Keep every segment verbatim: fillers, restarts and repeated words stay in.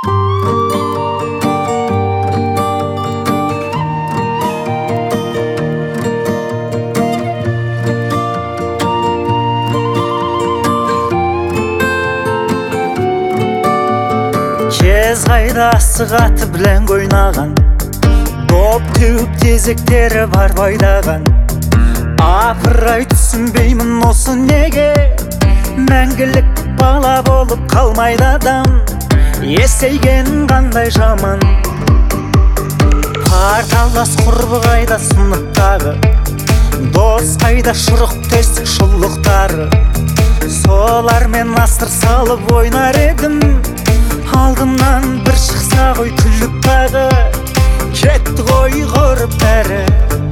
Кез қайда асық аты білән ойнаған, доп теуіп тезектері бар байдаған. Апырай түсінбеймін осы неге, мәңгілік бала болып қалмайды адам. Есейген қандай жаман, парталас құрбы қайда сыныптағы, дос қайда шұрық тесік шұлықтары. Солармен астыр салып ойнар едім, алдымнан бір шықса ғой күліп тағы, кетті ғой құрып бәрі.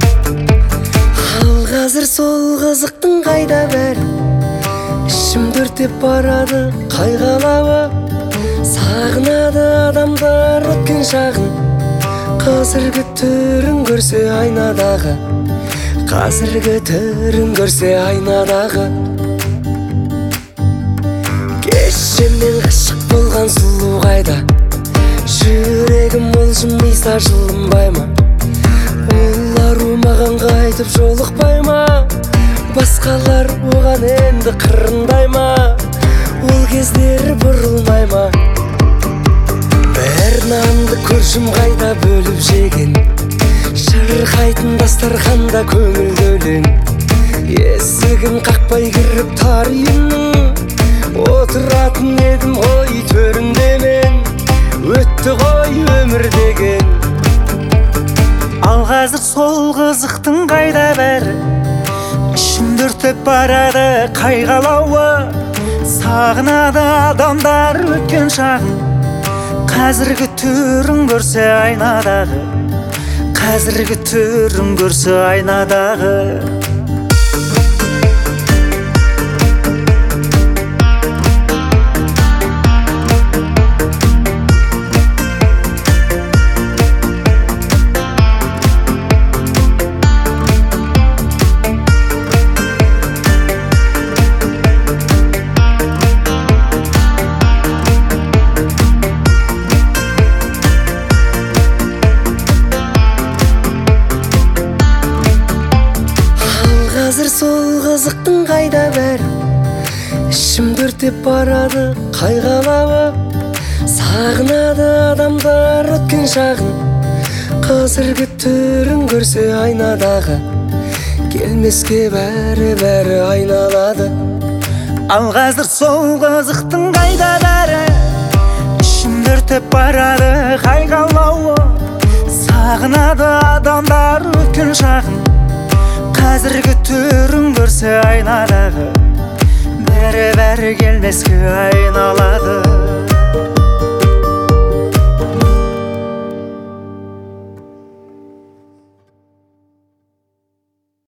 Ал қазір сол қызықтың қайда бәрі, ішім дүртеп барады қайғалауы. Сағынады адамдар өткен шағын, қазіргі түрін көрсе айнадағы, қазіргі түрін көрсе айнадағы. Кеше мен ғашық болған сұлу қайда, жүрегім олжымайса жылынбай ма? Олар маған қайтып жолықпай ма? Басқалар оған енді қырындай ма? Ол кездер бұрылмай ма? Бір нанды көршім қайда бөліп жеген, шырқайтын дастарханда көңілді өлең. Есігін қақпай кіріп тар үйімнің, отыратын едім ғой төрінде мен. Өтті ғой өмір деген. Ал қазір сол қызықтың қайда бәрі, ішім дүртеп барады қайғалауы. Сағынады адамдар өткен шағын, қазіргі түрін көрсе айнадағы, қазіргі түрін көрсе айнадағы. Қазір сол қызықтың қайда бәрі, ішім дүртеп барады қайғалауы. Сағынады адамдар өткен шағын, қазіргі түрін көрсе айнадағы, келмеске бәрі-бәрі айналады. Ал қазір сол қызықтың қайда бәрі, ішім дүртеп барады қайғалауы. Сағынады адамдар өткен шағын, қазіргі түрін көрсе айнадағы, бәрі-бәрі келмеске айналады.